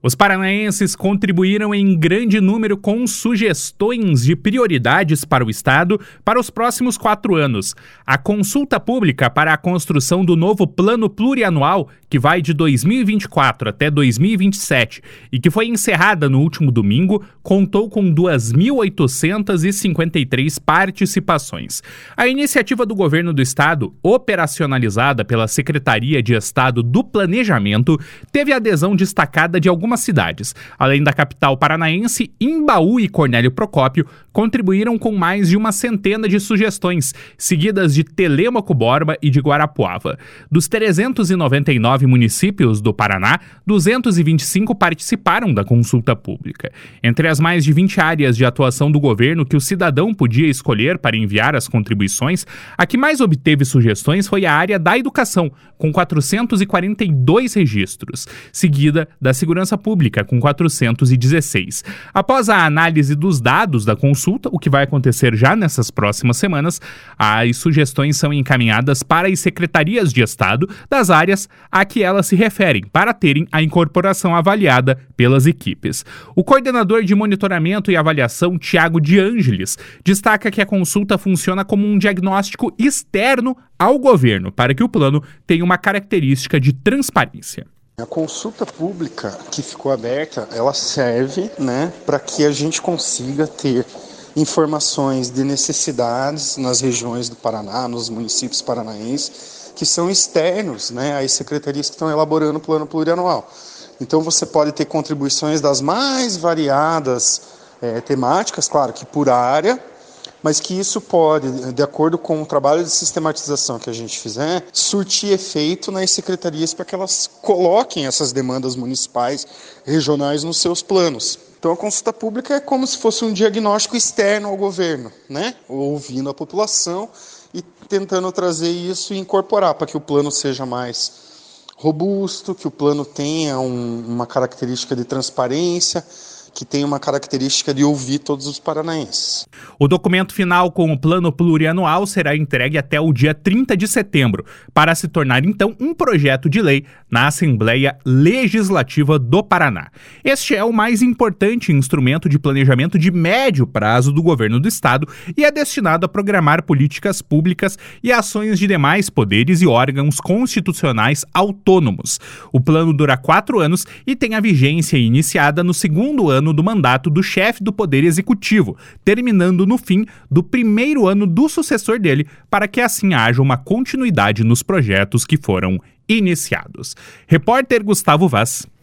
Os paranaenses contribuíram em grande número com sugestões de prioridades para o Estado para os próximos 4 anos. A consulta pública para a construção do novo Plano Plurianual, que vai de 2024 até 2027 e que foi encerrada no último domingo, contou com 2.853 participações. A iniciativa do governo do Estado, operacionalizada pela Secretaria de Estado do Planejamento, teve adesão destacada de algumas cidades. Além da capital paranaense, Imbaú e Cornélio Procópio contribuíram com mais de 100 de sugestões, seguidas de Telêmaco Borba e de Guarapuava. Dos 399 municípios do Paraná, 225 participaram da consulta pública. Entre as mais de 20 áreas de atuação do governo que o cidadão podia escolher para enviar as contribuições, a que mais obteve sugestões foi a área da educação, com 442 registros, seguida da segurança pública, com 416. Após a análise dos dados da consulta, o que vai acontecer já nessas próximas semanas, as sugestões são encaminhadas para as secretarias de Estado das áreas a que elas se referem, para terem a incorporação avaliada pelas equipes. O coordenador de monitoramento e avaliação, Tiago de Ângeles, destaca que a consulta funciona como um diagnóstico externo ao governo, para que o plano tenha uma característica de transparência. A consulta pública que ficou aberta, ela serve, para que a gente consiga ter informações de necessidades nas regiões do Paraná, nos municípios paranaenses, que são externos, às secretarias que estão elaborando o plano plurianual. Então você pode ter contribuições das mais variadas temáticas, claro que por área, mas que isso pode, de acordo com o trabalho de sistematização que a gente fizer, surtir efeito nas secretarias para que elas coloquem essas demandas municipais, regionais nos seus planos. Então a consulta pública é como se fosse um diagnóstico externo ao governo, ouvindo a população e tentando trazer isso e incorporar para que o plano seja mais robusto, que o plano tenha uma característica de transparência, que tem uma característica de ouvir todos os paranaenses. O documento final com o plano plurianual será entregue até o dia 30 de setembro, para se tornar então um projeto de lei na Assembleia Legislativa do Paraná. Este é o mais importante instrumento de planejamento de médio prazo do governo do Estado e é destinado a programar políticas públicas e ações de demais poderes e órgãos constitucionais autônomos. O plano dura 4 anos e tem a vigência iniciada no 2º ano do mandato do chefe do Poder Executivo, terminando no fim do 1º ano do sucessor dele, para que assim haja uma continuidade nos projetos que foram iniciados. Repórter Gustavo Vaz.